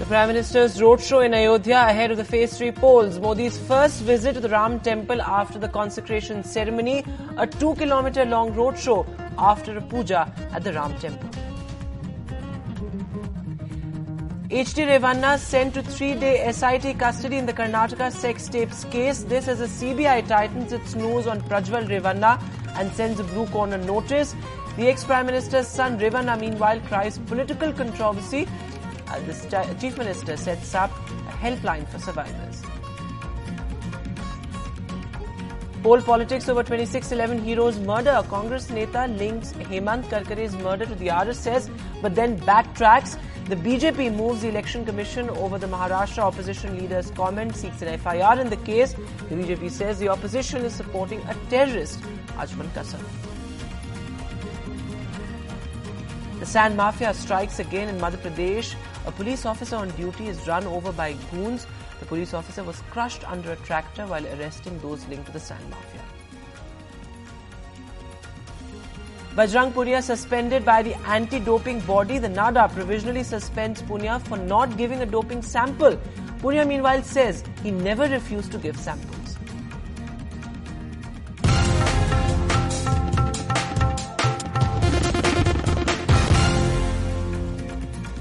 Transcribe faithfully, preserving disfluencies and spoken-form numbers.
The Prime Minister's roadshow in Ayodhya ahead of the Phase three polls. Modi's first visit to the Ram Temple after the consecration ceremony. A two-kilometre long roadshow after a puja at the Ram Temple. H D Revanna sent to three-day S I T custody in the Karnataka sex tapes case. This as the C B I tightens its nose on Prajwal Revanna and sends a blue corner notice. The ex-Prime Minister's son Revanna meanwhile cries political controversy. Uh, the Chief Minister sets up a helpline for survivors. Poll politics over twenty-six eleven heroes murder. Congress Neta links Hemant Karkare's murder to the R S S but then backtracks. The B J P moves the Election Commission over the Maharashtra opposition leader's comment, seeks an F I R in the case. The B J P says the opposition is supporting a terrorist, Ajman Kasam. The sand mafia strikes again in Madhya Pradesh. A police officer on duty is run over by goons. The police officer was crushed under a tractor while arresting those linked to the sand mafia. Bajrang Punia suspended by the anti-doping body. The NADA provisionally suspends Punia for not giving a doping sample. Punia meanwhile says he never refused to give sample.